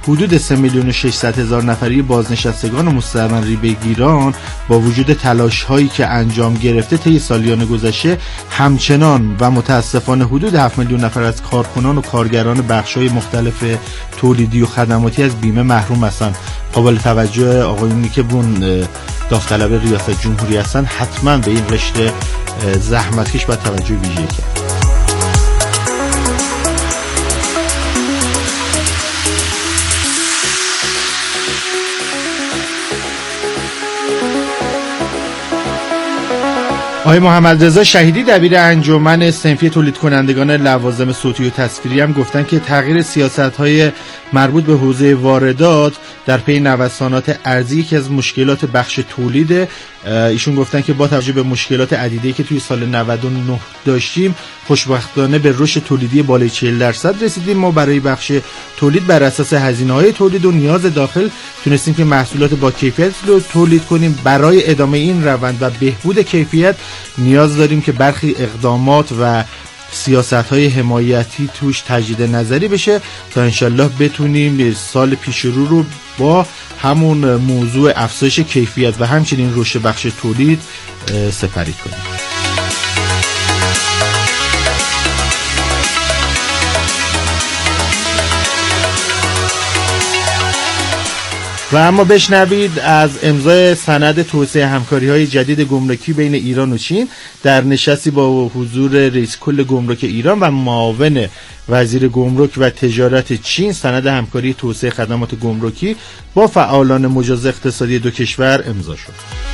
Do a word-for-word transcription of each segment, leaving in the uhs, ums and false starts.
حدود سه میلیون و ششصد هزار نفری بازنشستگان و مستمری به گیران با وجود تلاش‌هایی که انجام گرفته طی سالیان گذشته همچنان و متاسفانه حدود هفت میلیون نفر از کارکنان و کارگران بخش‌های مختلف تولیدی و خدماتی از بیمه محروم هستند. قابل توجه آقایونی که بون داوطلب ریاست جمهوری هستن حتما به این رشته زحمتکش باید توجه ویژه‌ای کرد. آقای محمد رضا شهیدی دبیر انجمن صنفی تولید کنندگان لوازم صوتی و تصویری هم گفتن که تغییر سیاست‌های مربوط به حوزه واردات در پی نوسانات ارزی که از مشکلات بخش تولیده. ایشون گفتن که با توجه به مشکلات عدیده‌ای که توی سال نود و نه داشتیم خوشبختانه به رشد تولیدی بالای چهل درصد رسیدیم. ما برای بخش تولید بر اساس هزینه‌های تولید و نیاز داخل تونستیم که محصولات با کیفیت رو تولید کنیم. برای ادامه این روند و بهبود کیفیت نیاز داریم که برخی اقدامات و سیاست‌های حمایتی توش تجدید نظری بشه تا انشالله بتونیم سال پیش رو رو با همون موضوع افزایش کیفیت و همچنین رشد بخش تولید سپری کنیم. و اما بشنوید از امضای سند توسعه همکاری‌های جدید گمرکی بین ایران و چین در نشستی با حضور رئیس کل گمرک ایران و معاون وزیر گمرک و تجارت چین. سند همکاری توسعه خدمات گمرکی با فعالان مجاز اقتصادی دو کشور امضا شد.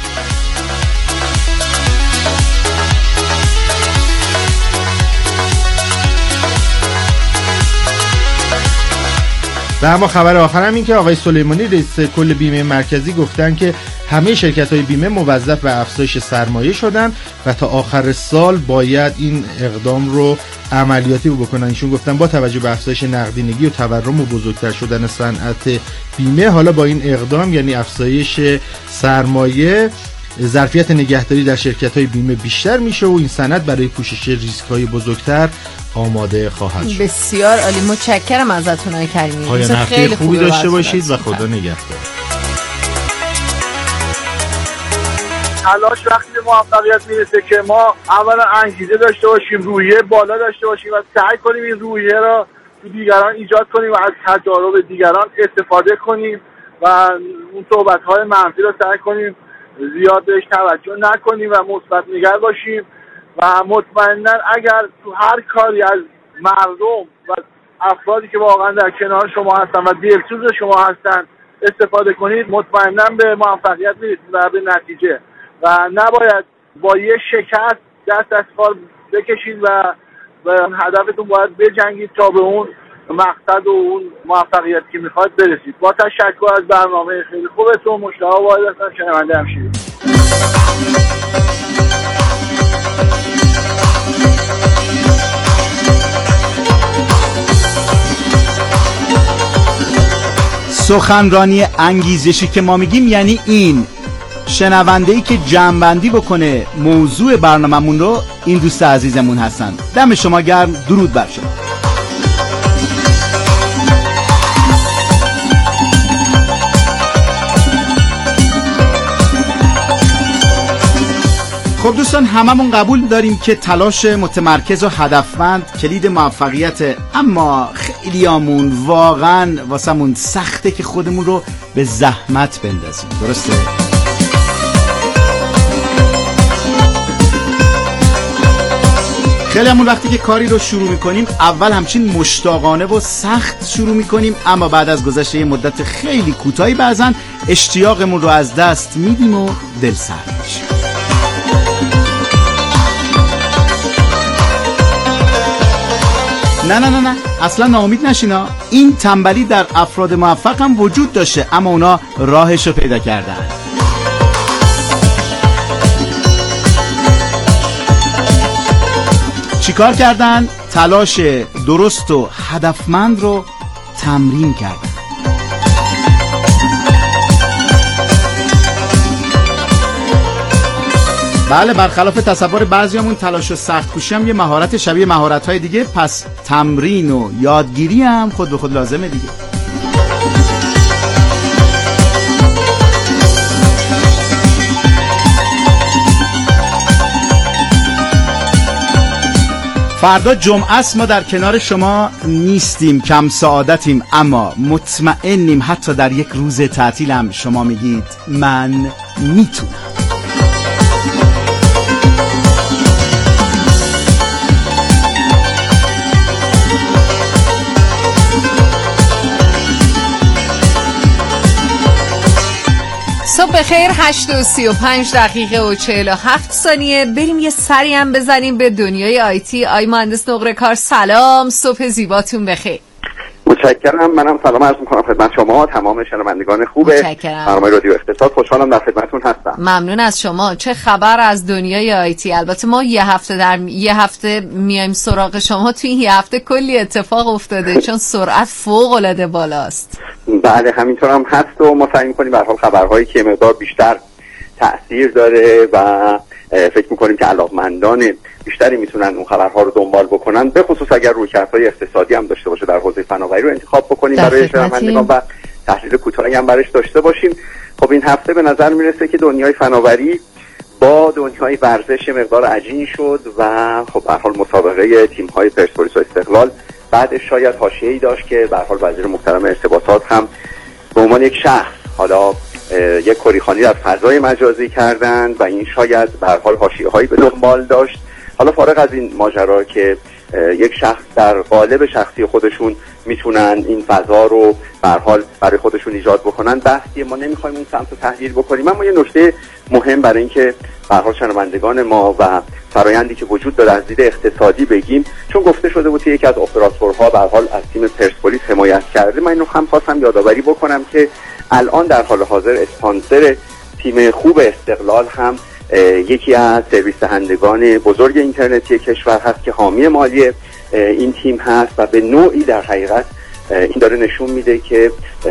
و اما خبر آخر هم این که آقای سلیمانی رئیس کل بیمه مرکزی گفتن که همه شرکت‌های بیمه موظف به افزایش سرمایه شدن و تا آخر سال باید این اقدام رو عملیاتی بکنن. ایشون گفتن با توجه به افزایش نقدینگی و تورم و بزرگتر شدن صنعت بیمه، حالا با این اقدام یعنی افزایش سرمایه ظرفیت نگهداری در شرکت‌های بیمه بیشتر میشه و این صنعت برای پوشش ریسک‌های بزرگتر آماده خواهد شد. بسیار عالی، متشکرم ازتون آقای کریمی. پایان هفته خوبی داشته باشید و خدا نگهدار. تلاش وقتی به موفقیت میرسه که ما اولا انگیزه داشته باشیم، روحیه بالا داشته باشیم و سعی کنیم این روحیه را تو دیگران ایجاد کنیم و از تجارب دیگران استفاده کنیم و اون صحبت‌های منفی را سعی کنیم زیاد بهش توجه نکنیم و مثبت نگر باشیم و مطمئنا اگر تو هر کاری از مردم و افرادی که واقعا در کنار شما هستن و دلسوز شما هستن استفاده کنید، مطمئنا به موفقیت میرسید و به نتیجه و نباید با یه شکست دست از کار بکشید و به هدفتون باید بجنگید تا به اون مقصد و اون موفقیت که میخواید برسید. با تشکر از برنامه خیلی خوبتون. مشتاق واحد هستم، شنونده همشیری. سخنرانی انگیزشی که ما میگیم یعنی این شنونده‌ای که جمع‌بندی بکنه موضوع برنامه‌مون رو، این دوست عزیزمون هستن. دم شما گرم، درود بر شما. خب دوستان، هممون قبول داریم که تلاش متمرکز و هدفمند کلید موفقیته، اما خیلیامون واقعا واسمون سخته که خودمون رو به زحمت بندازیم. درسته؟ خیلی همون وقتی که کاری رو شروع میکنیم اول همچین مشتاقانه و سخت شروع میکنیم، اما بعد از گذشت یه مدت خیلی کوتاهی بعضن اشتیاقمون رو از دست میدیم و دل سرد میشیم. نه نه نه نه اصلا ناامید نشینا. این تنبلی در افراد موفق هم وجود داشته، اما اونا راهش رو پیدا کردن. چیکار کردن؟ تلاش درست و هدفمند رو تمرین کردن. بله، برخلاف تصور بعضیامون تلاش و سخت کوشی هم یه مهارت شبیه مهارت‌های دیگه، پس تمرین و یادگیری هم خود به خود لازمه دیگه. فردا جمعه است، ما در کنار شما نیستیم، کم سعادتیم، اما مطمئنیم حتی در یک روز تعطیل هم شما میگید من میتونم. صبح بخیر. هشت و سی و پنج دقیقه و چهل و هفت ثانیه. بریم یه سری هم بزنیم به دنیای آیتی. آی مهندس نقره کار سلام، صبح زیباتون بخیر. متشکرم. منم سلام عرض می‌کنم خدمت شما تمام شنوندگان خوب برنامه رادیو اقتصاد. خوشحالم در خدمتتون هستم. ممنون از شما. چه خبر از دنیای آیتی؟ البته ما یه هفته در یه هفته میایم سراغ شما، توی این یه هفته کلی اتفاق افتاده چون سرعت فوق‌العاده بالاست. بله همینطور هم هست و ما سعی می‌کنیم به هر حال خبرهایی که مقدار بیشتر تأثیر داره و فکر می‌کنیم که علاقمندان بیشتری میتونن اون خبرها رو دنبال بکنن، به خصوص اگر رویکردهای اقتصادی هم داشته باشه در حوزه فناوری رو انتخاب بکنیم برای شنوندگان و تحلیل کوتاهی هم برش داشته باشیم. خب این هفته به نظر میرسه که دنیای فناوری با دنیای ورزش مقدار عجین شد و خب به هر حال مسابقه تیم‌های پرسپولیس و استقلال بعد شاید حاشیه‌ای داشت که به هر حال وزیر محترم ارتباطات هم به عنوان یک شخص حالا یک کریخانی در فضای مجازی کردند و این شاید به هر حال حاشیه‌هایی به دنبال داشت. حالا فارغ از این ماجرا که یک شخص در قالب شخصی خودشون میتونن این فضا رو به هر حال برای خودشون ایجاد بکنن، بحثی ما نمیخوایم اون سمت رو تحلیل بکنیم، اما یه نکته مهم برای اینکه به هر حال شنوندگان ما و فرآیندی که وجود داره از دید اقتصادی بگیم، چون گفته شده بود که یکی از اپراتورها به هر حال از تیم پرسپولیس حمایت کرده. من اینو هم خواستم یادآوری بکنم که الان در حال حاضر اسپانسر تیم خوب استقلال هم یکی از سرویس دهندگان بزرگ اینترنتی کشور هست که حامی مالی این تیم هست و به نوعی در حقیقت این داره نشون میده که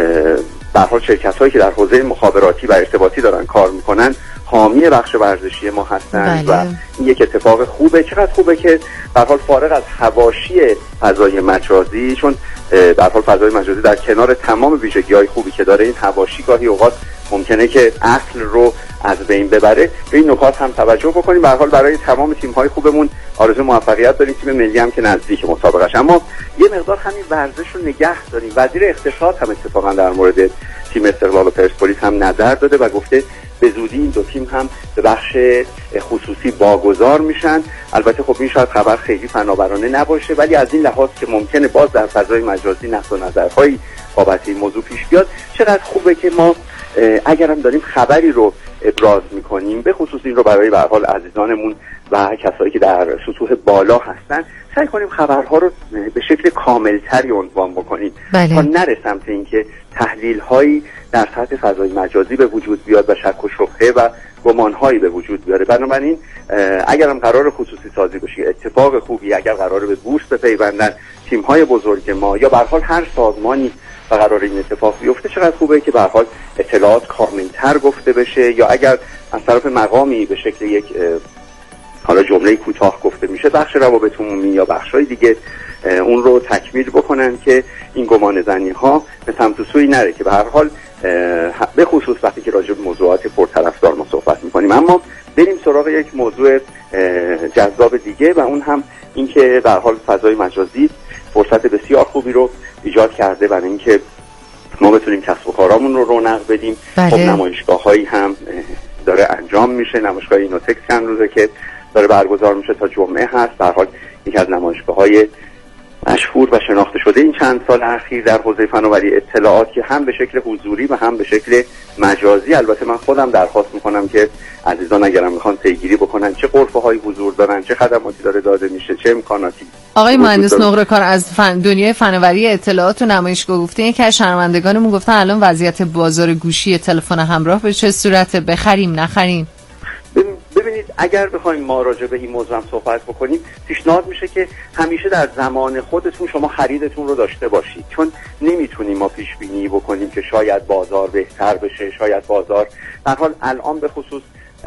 به هر حال شرکت‌هایی که در حوزه مخابراتی و ارتباطی دارن کار میکنن حامی بخش ورزشی ما هستند. بله. و این یک اتفاق خوبه. چقدر خوبه که به هر حال فارغ از حواشی فضای مجازی، چون به هر حال فضای مجازی در کنار تمام ویژگی‌های خوبی که داره، این حواشی گاهی اوقات ممکنه که اصل رو از بین ببره. به این نکات هم توجه بکنیم. به هر حال برای تمام تیم‌های خوبمون آرزو موفقیت داریم. تیم ملی هم که نزدیک مسابقهش، اما یه مقدار همین ورزش رو نگه داریم. وزیر اقتصاد هم اتفاقا در مورد تیم استقلال و پرسپولیس هم نظر داده و گفته به زودی این دو تیم هم به بخش خصوصی واگذار میشن. البته خب این شاید خبر خیلی فناورانه نباشه، ولی از این لحاظ که ممکنه باز در فضای مجازی نقد و نظرهایی بابت این موضوع پیش بیاد، چقدر خوبه که ما اگرم داریم خبری رو ابراز میکنیم، به خصوص این رو برای به هر حال عزیزانمون و کسایی که در سطوح بالا هستن، سعی کنیم خبرها رو به شکل کاملتری عنوان بکنیم تا نره سمت اینکه تحلیل هایی در سطح فضای مجازی به وجود بیاد و شک و شبهه و گمان هایی به وجود بیاره. بنابراین اگرم قرار خصوصی سازی بشه اتفاق خوبی، اگر قرار به بورس بپیوندن تیم های بزرگ ما یا به هر حال هر سازمانی و قرار این اتفاق بیفته، چقدر خوبه که به هر حال اطلاعات کاملتر گفته بشه، یا اگر از طرف مقامی به شکل یک حالا جمله کوتاه گفته میشه، بخش روابط عمومی یا بخشای دیگه اون رو تکمیل بکنن که این گمان زنی ها به سمت و سوی نره، که به هر حال به خصوص وقتی که راجع به موضوعات پرطرفدار ما صحبت میکنیم. اما بریم سراغ یک موضوع جذاب دیگه و اون هم این که به هر حال فضای مجازی فرصت بسیار خوبی رو ایجاد کرده برای اینکه ما بتونیم کسب و کارامون رو رونق بدیم. بله. خب نمایشگاه‌هایی هم داره انجام میشه. نمایشگاه اینوتکس چند روزه که داره برگزار میشه، تا جمعه هست. به هر حال یکی از نمایشگاه‌های مشهور و شناخته شده این چند سال اخیر در حوزه فناوری اطلاعات که هم به شکل حضوری و هم به شکل مجازی. البته من خودم درخواست میکنم که عزیزان اگرم میخوان پیگیری بکنن چه غرفه‌هایی حضور دارن، چه خدماتی داره داده میشه، چه امکاناتی. آقای مهندس نقره کار از فن... دنیای فناوری اطلاعات و نمایشگاه گفتین که از شنوندگانمون گفتن الان وضعیت بازار گوشی تلفن همراه به چه صورته، بخریم نخریم؟ ببینید اگر بخوایم ما راجع به این موضوع هم صحبت بکنیم، پیشنهاد میشه که همیشه در زمان خودتون شما خریدتون رو داشته باشید، چون نمیتونیم ما پیش بینی بکنیم که شاید بازار بهتر بشه، شاید بازار در حال الان به خصوص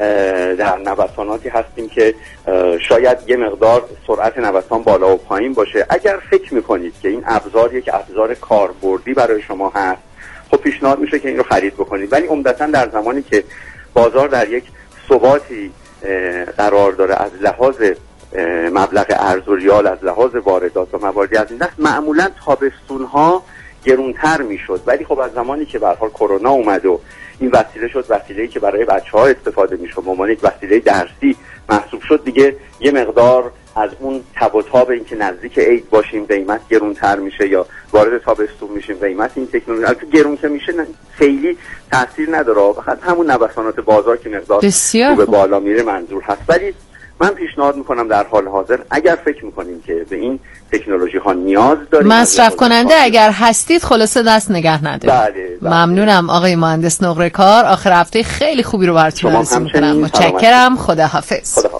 در نوساناتی هستیم که شاید یه مقدار سرعت نوسان بالا و پایین باشه. اگر فکر میکنید که این ابزار یک ابزار کاربردی برای شما هست، خب پیشنهاد میشه که این رو خرید بکنید، ولی عمدتاً در زمانی که بازار در یک ثباتی قرار داره از لحاظ مبلغ ارز و ریال از لحاظ واردات و مواردی از این دست، معمولا تابستون‌ها گرونتر میشد. ولی خب از زمانی که به هر حال کرونا اومد و این وسیله شد وسیله‌ای که برای بچه‌ها استفاده میشد، به عنوان یک وسیله درسی محسوب شد، دیگه یه مقدار از اون تب و تاب این که نزدیک عید باشیم قیمت گرونتر میشه یا وارد تابستون میشیم قیمت این تکنولوژی البته گرون که میشه خیلی تاثیر نداره، فقط همون نوسانات بازار که مقدار به بالا میره منظور هست. ولی من پیشنهاد میکنم در حال حاضر اگر فکر میکنیم که به این تکنولوژی ها نیاز داریم، مصرف کننده اگر هستید خلاصه دست نگه ندارید. بله بله. ممنونم آقای مهندس نقره کار، آخر هفته خیلی خوبی رو براتون آرزو میکنم. متشکرم. خداحافظ. خداحافظ.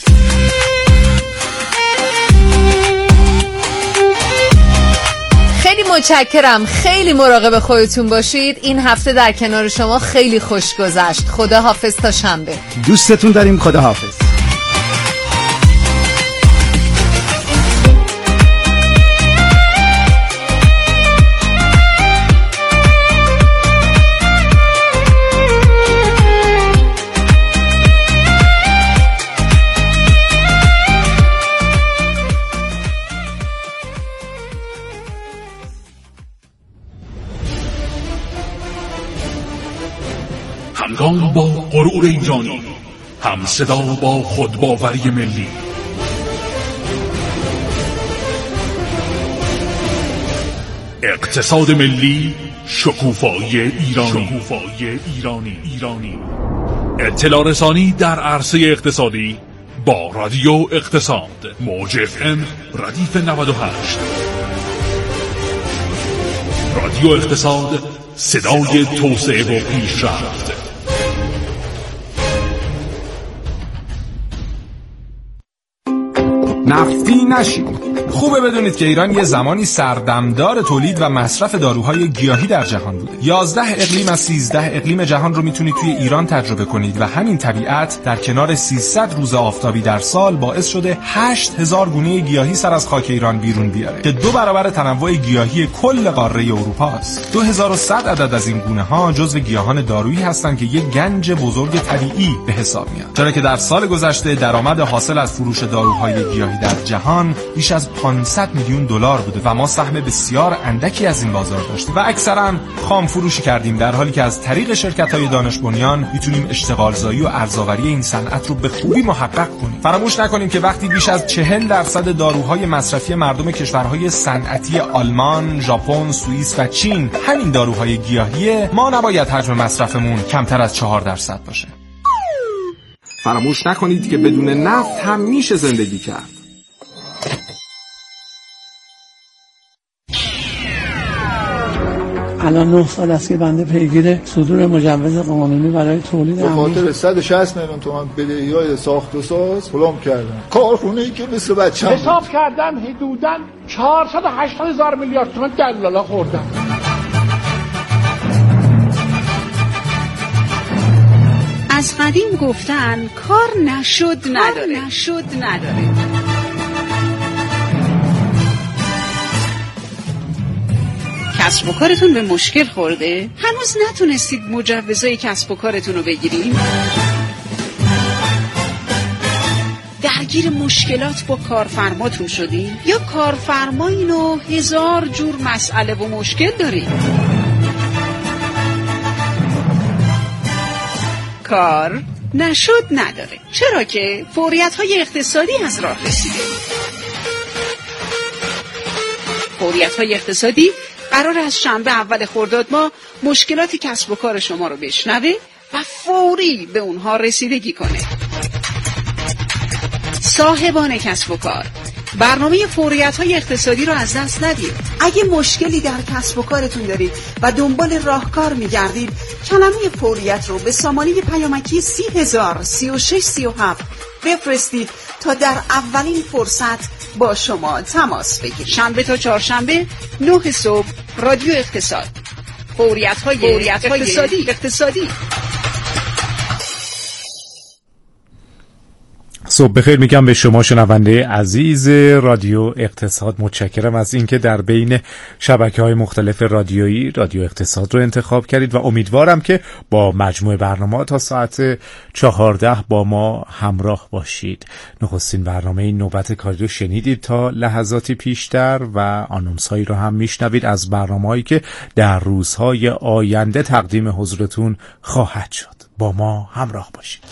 خیلی متشکرم. خیلی مراقب خودتون باشید. این هفته در کنار شما خیلی خوش گذشت. خداحافظ تا شنبه. دوستتون داریم. خداحافظ. همگام با غرور ایرانی، هم صدا با خودباوری ملی. اقتصاد ملی، شکوفایی ایرانی. شکوفایی ایرانی. ایرانی. اطلاع رسانی در عرصه اقتصادی با رادیو اقتصاد. موج اف ام ردیف نود و هشت. رادیو اقتصاد، صدای توسعه و پیشرفت. نفتی نشید. خوبه بدونید که ایران یه زمانی سردمدار تولید و مصرف داروهای گیاهی در جهان بوده. یازده اقلیم از سیزده اقلیم جهان رو میتونید توی ایران تجربه کنید و همین طبیعت در کنار سیصد روز آفتابی در سال باعث شده هشت هزار گونه گیاهی سر از خاک ایران بیرون بیاره که دو برابر تنوع گیاهی کل قاره اروپا است. دو هزار و صد عدد از این گونه ها جزو گیاهان دارویی هستند که یک گنج بزرگ طبیعی به حساب میاد. چرا که در سال گذشته درآمد حاصل از فروش داروهای گیاهی در جهان بیش از پانصد میلیون دلار بوده و ما سهم بسیار اندکی از این بازار داشتیم و اکثرا خام فروشی کردیم، در حالی که از طریق شرکت‌های دانش بنیان میتونیم اشتغال زایی و ارزآوری این صنعت رو به خوبی محقق کنیم. فراموش نکنیم که وقتی بیش از چهل درصد داروهای مصرفی مردم کشورهای صنعتی آلمان، ژاپن، سوئیس و چین همین داروهای گیاهیه، ما نباید حجم مصرفمون کمتر از چهار درصد باشه. فراموش نکنید که بدون نفت هم میشه زندگی کرد. الان نه سال است که بنده پیگیر صدور مجوز قانونی برای تولید به خاطر صد و شصت میلیون تومان بدهی‌های ساخت و ساز پلم کردن. کارخونه‌ای که مثل بچه‌م حساب کردن حدوداً چهارصد و هشتاد هزار میلیارد تومان دلالا خوردن. از قدیم گفتن کار نشد نداره. نشد نداره. کسب و کارتون به مشکل خورده؟ هنوز نتونستید مجوزای کسب و کارتون رو بگیرید؟ درگیر مشکلات با کارفرماتون شدید؟ یا کارفرمایین و هزار جور مسئله و مشکل دارید؟ کار نشد نداره، چرا که فوریت‌های اقتصادی از راه رسیده. فوریت‌های اقتصادی قرار از شنبه اول خرداد ماه مشکلات کسب و کار شما رو بشنوه و فوری به اونها رسیدگی کنه. صاحبان کسب و کار، برنامه فوریت‌های اقتصادی رو از دست ندید. اگه مشکلی در کسب و کارتون دارید و دنبال راهکار می‌گردید، کلمه فوریت رو به سامانه پیامکی سی هزار سی و شش سی و هفت بفرستید تا در اولین فرصت با شما تماس بگیرید. شنبه تا چهارشنبه نه صبح رادیو اقتصاد. فوریت‌های فوریت اقتصادی اقتصادی صبح بخیر میگم به شما شنونده عزیز رادیو اقتصاد. متشکرم از اینکه در بین شبکه‌های مختلف رادیویی رادیو اقتصاد رو انتخاب کردید و امیدوارم که با مجموع برنامه تا ساعت چهارده با ما همراه باشید. نخستین برنامه نوبت کاری رو شنیدید تا لحظاتی پیشتر و آنونس‌هایی رو هم میشنوید از برنامه‌هایی که در روزهای آینده تقدیم حضورتون خواهد شد. با ما همراه باشید.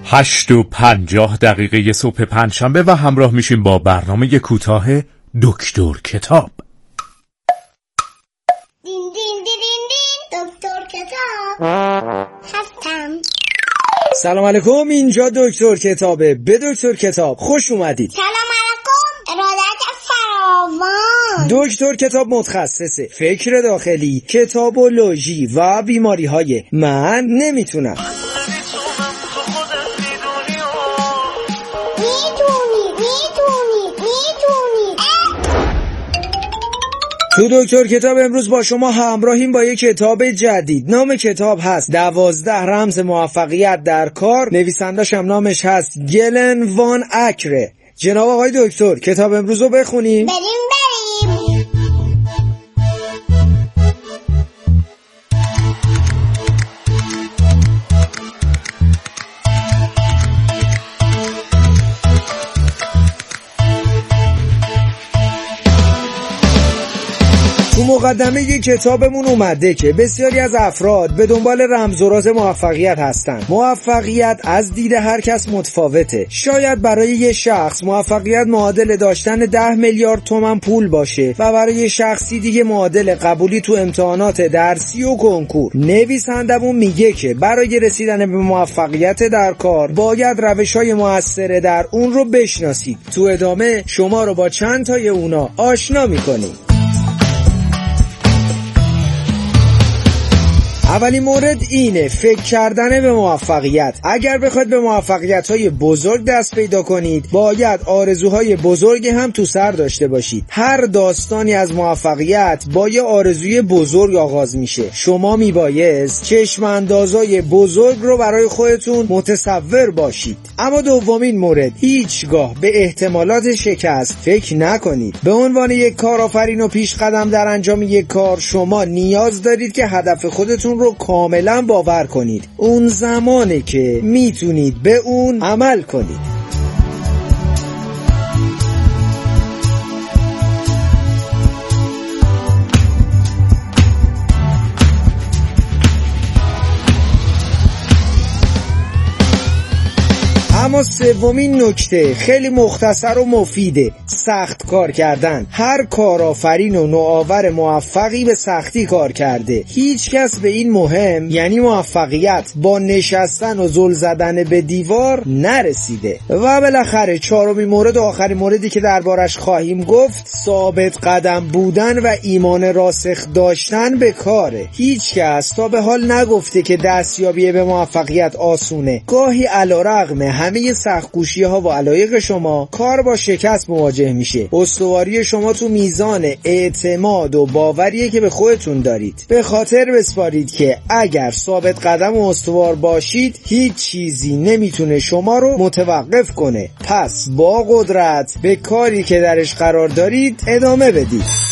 هشت و پنجاه دقیقه صبح پنجشنبه و همراه میشیم با برنامه کوتاه دکتر کتاب. دین دین دین دین دکتر کتاب هستم. سلام علیکم، اینجا دکتر کتابه. به دکتر کتاب خوش اومدید. سلام علیکم، ارادت فراوان. دکتر کتاب متخصص فکر داخلی، کتابولوژی و بیماری های من نمیتونم. تو دکتر کتاب امروز با شما همراهیم با یک کتاب جدید. نام کتاب هست دوازده رمز موفقیت در کار. نویسندش هم نامش هست گلن وان اکره. جناب آقای دکتر، کتاب امروز رو بخونیم. بریم بریم. تو مقدمه یک کتابمون اومده که بسیاری از افراد به دنبال رمز و راز موفقیت هستن. موفقیت از دید هر کس متفاوته. شاید برای یه شخص موفقیت معادل داشتن ده میلیارد تومان پول باشه و برای شخصی دیگه معادل قبولی تو امتحانات درسی و کنکور. نویسندمون میگه که برای رسیدن به موفقیت در کار باید روش‌های مؤثر در اون رو بشناسید. تو ادامه شما رو با چند تای اونا آشنا میکنیم. اولین مورد اینه فکر کردن به موفقیت. اگر بخواید به موفقیت‌های بزرگ دست پیدا کنید باید آرزوهای بزرگی هم تو سر داشته باشید. هر داستانی از موفقیت با یه آرزوی بزرگ آغاز میشه. شما میبایست چشم اندازای بزرگ رو برای خودتون متصور باشید. اما دومین مورد، هیچگاه به احتمالات شکست فکر نکنید. به عنوان یک کارآفرین و پیش قدم در انجام یک کار شما نیاز دارید که هدف خودتون رو کاملا باور کنید. اون زمانه که میتونید به اون عمل کنید. اما سومین نکته خیلی مختصر و مفیده، سخت کار کردن. هر کارآفرین و نوآور موفقی به سختی کار کرده. هیچ کس به این مهم یعنی موفقیت با نشستن و زل زدن به دیوار نرسیده. و بالاخره چهارمین مورد و آخرین موردی که دربارش خواهیم گفت ثابت قدم بودن و ایمان راسخ داشتن به کاره. هیچ کس تا به حال نگفته که دستیابی به موفقیت آسونه. گاهی علیرغم همه سخت‌کوشی ها و علایق شما کار با شکست مواجه میشه. استواری شما تو میزان اعتماد و باوریه که به خودتون دارید. به خاطر بسپارید که اگر ثابت قدم و استوار باشید هیچ چیزی نمیتونه شما رو متوقف کنه. پس با قدرت به کاری که درش قرار دارید ادامه بدید.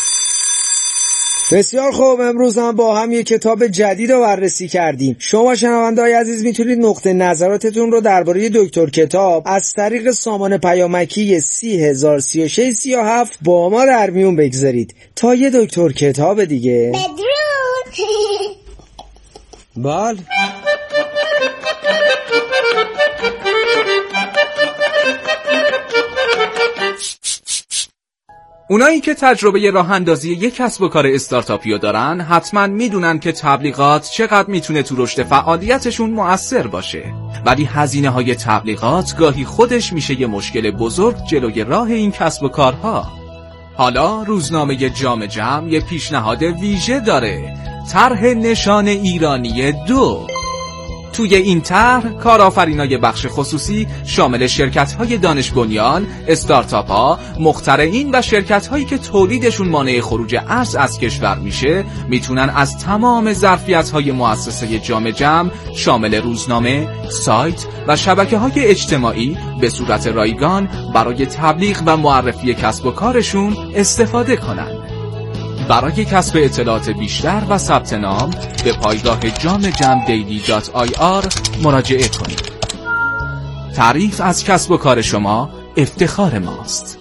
بسیار خوب، امروز هم با هم یک کتاب جدید رو بررسی کردیم. شما شنونده‌های عزیز میتونید نقطه نظراتتون رو درباره دکتر کتاب از طریق سامان پیامکی سی هزار سی و شش سی و هفت با ما در میون بگذارید. تا یه دکتر کتاب دیگه. بدرود. بله. اونایی که تجربه راه اندازی یک کسب و کار استارتاپیو دارن حتما میدونن که تبلیغات چقدر میتونه تو رشد فعالیتشون مؤثر باشه، ولی هزینه های تبلیغات گاهی خودش میشه یه مشکل بزرگ جلوی راه این کسب و کارها. حالا روزنامه جام جم یه پیشنهاد ویژه داره، طرح نشان ایرانی دو. توی این طرح کارآفرینای بخش خصوصی شامل شرکت‌های دانش بنیان، استارتاپ‌ها، مخترعین و شرکت‌هایی که تولیدشون مانع خروج ارز از کشور میشه میتونن از تمام ظرفیت‌های مؤسسه جام جم شامل روزنامه، سایت و شبکه‌های اجتماعی به صورت رایگان برای تبلیغ و معرفی کسب و کارشون استفاده کنن. برای کسب اطلاعات بیشتر و ثبت نام به پایگاه جام جم دیلی دات آی آر مراجعه کنید. تعریف از کسب و کار شما افتخار ماست.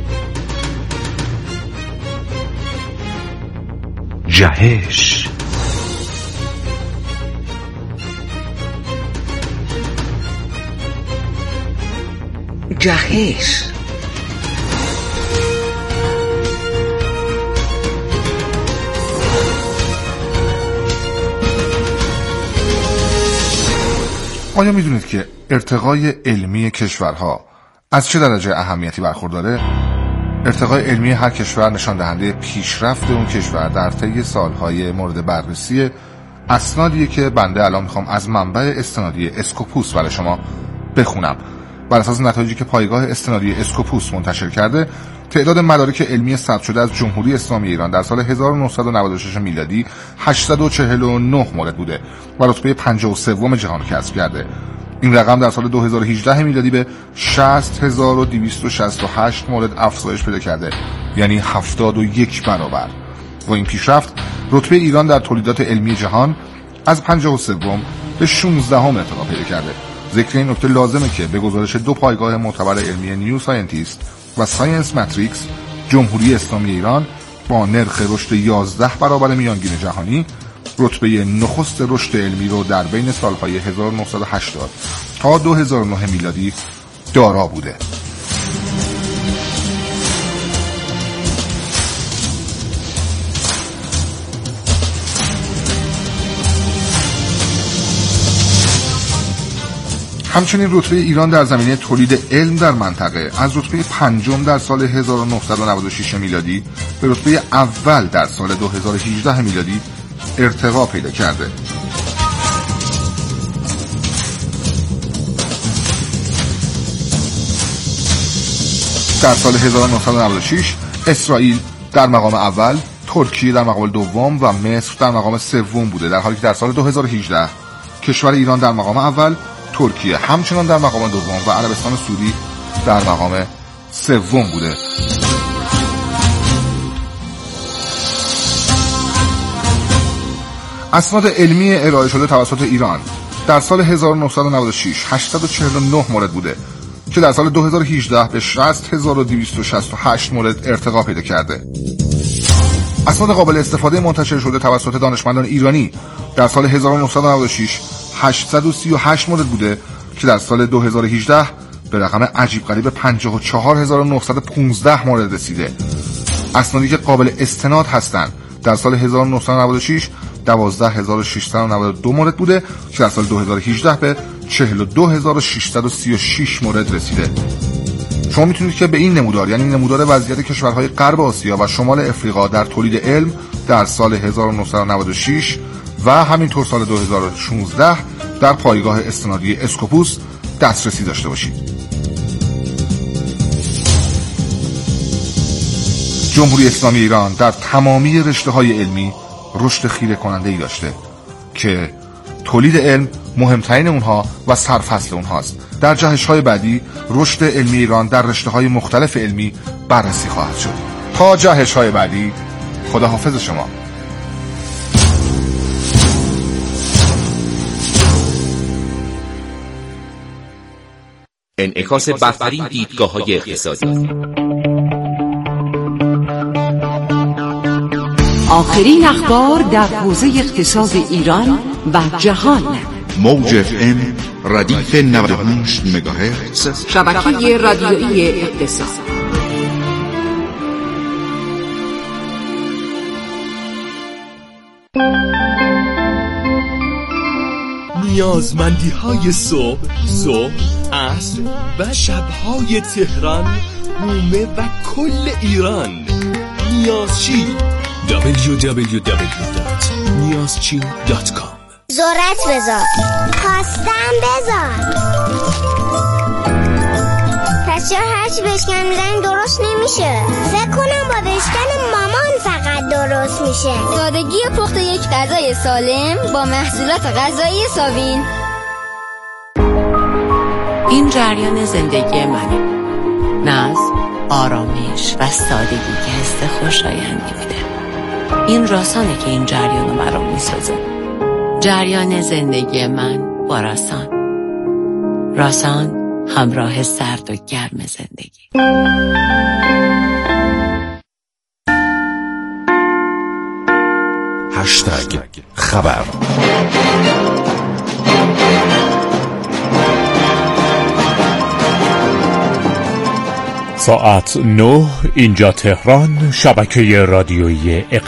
جهش جهش. آیا میدونید که ارتقای علمی کشورها از چه درجه اهمیتی برخورداره؟ ارتقای علمی هر کشور نشان دهنده پیشرفت اون کشور در طی سالهای مورد بررسی اسنادیه که بنده الان میخوام از منبع استنادی اسکوپوس برای شما بخونم. بر اساس نتایجی که پایگاه استنادی اسکوپوس منتشر کرده، تعداد مدارک علمی ثبت شده از جمهوری اسلامی ایران در سال هزار و نهصد و نود و شش میلادی هشتصد و چهل و نه مورد بوده و رتبه پنجاه و سه جهان کسب کرده. این رقم در سال دو هزار و هجده میلادی به شصت هزار و دویست و شصت و هشت مورد افزایش پیدا کرده، یعنی هفتاد و یک برابر. با این پیشرفت رتبه ایران در تولیدات علمی جهان از پنجاه و سه به شانزده ارتقا پیدا کرده. ذکر این نکته لازمه که به گزارش دو پایگاه معتبر علمی نیو ساینتیست و ساینس ماتریکس، جمهوری اسلامی ایران با نرخ رشد یازده برابر میانگین جهانی رتبه نخست رشد علمی رو در بین سالهای هزار و نهصد و هشتاد تا دو هزار و نه میلادی دارا بوده. همچنین رتبه ایران در زمینه تولید علم در منطقه از رتبه پنجم در سال هزار و نهصد و نود و شش میلادی به رتبه اول در سال دو هزار و هجده میلادی ارتقا پیدا کرده. در سال هزار و نهصد و نود و شش اسرائیل در مقام اول، ترکیه در مقام دوم و مصر در مقام سوم بوده، در حالی که در سال دو هزار و هجده کشور ایران در مقام اول، ترکیه همچنان در مقام دوم و عربستان سعودی در مقام سوم بوده. اسناد علمی ارائه شده توسط ایران در سال هزار و نهصد و نود و شش هشتصد و چهل و نه مورد بوده که در سال دو هزار و هجده به شصت هزار و دویست و شصت و هشت مورد ارتقا پیدا کرده. اسناد قابل استفاده منتشر شده توسط دانشمندان ایرانی در سال هزار و نهصد و نود و شش هشتصد و سی و هشت مورد بوده که در سال دو هزار و هجده به رقم عجیب غریب پنجاه و چهار هزار و نهصد و پانزده مورد رسیده. اسنادی که قابل استناد هستند در سال هزار و نهصد و نود و شش دوازده هزار و ششصد و نود و دو مورد بوده که در سال دو هزار و هجده به چهل و دو هزار و ششصد و سی و شش مورد رسیده. شما میتونید که به این نمودار، یعنی نمودار وضعیت کشورهای غرب آسیا و شمال افریقا در تولید علم در سال هزار و نهصد و نود و شش و همینطور سال دو هزار و شانزده در پایگاه استنادی اسکوپوس دسترسی داشته باشید. جمهوری اسلامی ایران در تمامی رشته‌های علمی رشد خیره کننده‌ای داشته که تولید علم مهمترین اونها و سرفصل اونهاست. در جهش‌های بعدی رشد علمی ایران در رشته‌های مختلف علمی بررسی خواهد شد. تا جهش‌های بعدی، خداحافظ شما. انعکاس برترین دیدگاه‌های اقتصادی، آخرین اخبار در حوزه اقتصاد ایران و جهان. موج اف ام ردیف نود و پنج مگاهرتز، شبکه رادیویی اقتصاد. نیازمندی های صبح، صبح، عصر و شبهای تهران، بومه و کل ایران. نیازچی دبلیو دبلیو دبلیو دات نیازچی دات کام. ذرت بذار، خواستم بذار. پس چرا هرچی بشکن میزنی درست نمیشه؟ فکر کنم با بشکن مامان فقط درست میشه. سادگی پخت یک غذای سالم با محصولات غذایی ساوین. این جریان زندگی منه. نظم، آرامش و سادگی که حس خوشایندی میده. این راسانه که این جریان رو برام میسازه. جریان زندگی من با راسان. راسان همراه سرد و گرم زندگی. هشتگ خبر. ساعت نه اینجا تهران، شبکه رادیویی